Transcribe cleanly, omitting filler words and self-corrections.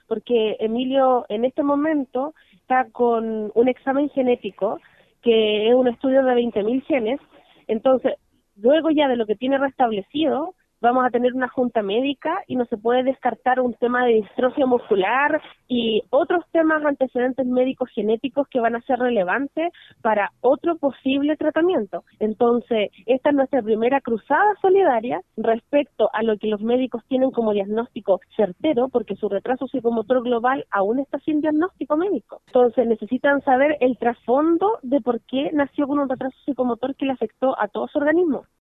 porque Emilio en este momento está con un examen genético, que es un estudio de 20.000 genes. Entonces, luego ya de lo que tiene restablecido, vamos a tener una junta médica y no se puede descartar un tema de distrofia muscular y otros temas antecedentes médicos genéticos que van a ser relevantes para otro posible tratamiento. Entonces, esta es nuestra primera cruzada solidaria respecto a lo que los médicos tienen como diagnóstico certero, porque su retraso psicomotor global aún está sin diagnóstico médico. Entonces, necesitan saber el trasfondo de por qué nació con un retraso psicomotor que le afectó a todo su organismo.